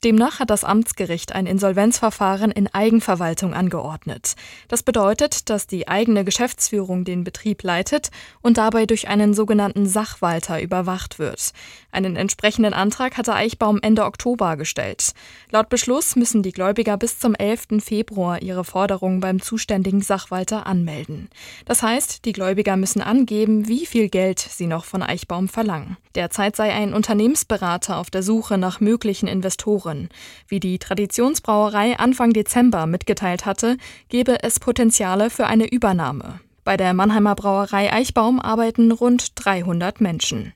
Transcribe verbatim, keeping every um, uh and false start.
Demnach hat das Amtsgericht ein Insolvenzverfahren in Eigenverwaltung angeordnet. Das bedeutet, dass die eigene Geschäftsführung den Betrieb leitet und dabei durch einen sogenannten Sachwalter überwacht wird. Einen entsprechenden Antrag hatte Eichbaum Ende Oktober gestellt. Laut Beschluss müssen die Gläubiger bis zum elften Februar ihre Forderungen beim zuständigen Sachwalter anmelden. Das heißt, die Gläubiger müssen angeben, wie viel Geld sie noch von Eichbaum verlangen. Derzeit sei ein Unternehmensberater auf der Suche nach möglichen Investoren. Wie die Traditionsbrauerei Anfang Dezember mitgeteilt hatte, gebe es Potenziale für eine Übernahme. Bei der Mannheimer Brauerei Eichbaum arbeiten rund dreihundert Menschen.